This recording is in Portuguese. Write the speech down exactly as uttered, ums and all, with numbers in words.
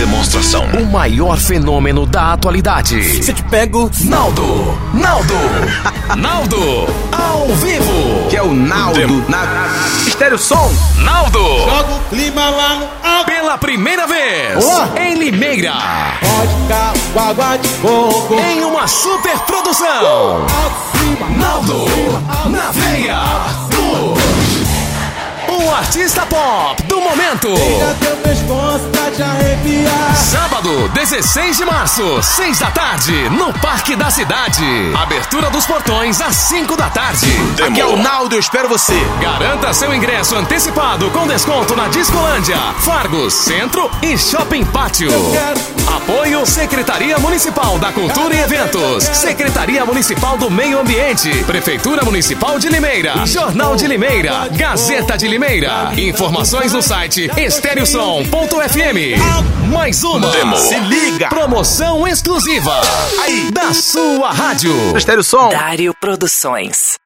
demonstração. O maior fenômeno da atualidade. Se te pego, Naldo, Naldo, Naldo, ao vivo. que é o Naldo na Estéreo Som. Naldo, Joga o clima lá no alto. pela primeira vez, Olá. em Limeira, Vodka com água de coco. em uma super produção. Alto, cima, Naldo, na veia, o artista pop do momento. pega teu pescoço pra te arrepiar. Sábado, dezesseis de março, seis da tarde, no Parque da Cidade. Abertura dos portões às cinco da tarde. Aqui é o Naldo, eu espero você. Garanta seu ingresso antecipado com desconto na Discolândia, Fargos, Centro e Shopping Pátio. Apoio Secretaria Municipal da Cultura e Eventos, Secretaria Municipal do Meio Ambiente, Prefeitura Municipal de Limeira, Jornal de Limeira, Gazeta de Limeira. Informações no site estéreo som ponto f m. Mais uma. Demo. Se liga. Promoção exclusiva Aí. da sua rádio. Estéreo Som. Dário Produções.